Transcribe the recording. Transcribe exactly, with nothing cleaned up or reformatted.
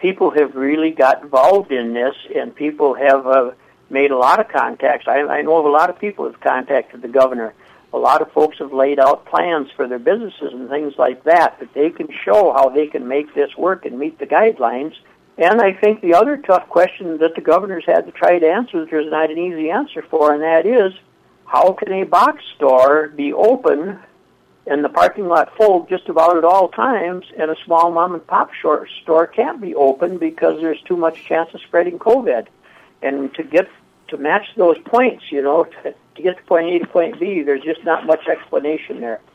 people have really got involved in this, and people have uh, made a lot of contacts. I, I know of a lot of people who have contacted the governor. A lot of folks have laid out plans for their businesses and things like that, that they can show how they can make this work and meet the guidelines. And I think the other tough question that the governor's had to try to answer, there's not an easy answer for, and that is, how can a box store be open and the parking lot full just about at all times, and a small mom-and-pop store can't be open because there's too much chance of spreading COVID? And to get to match those points, you know, to, to get to point A to point B, there's just not much explanation there.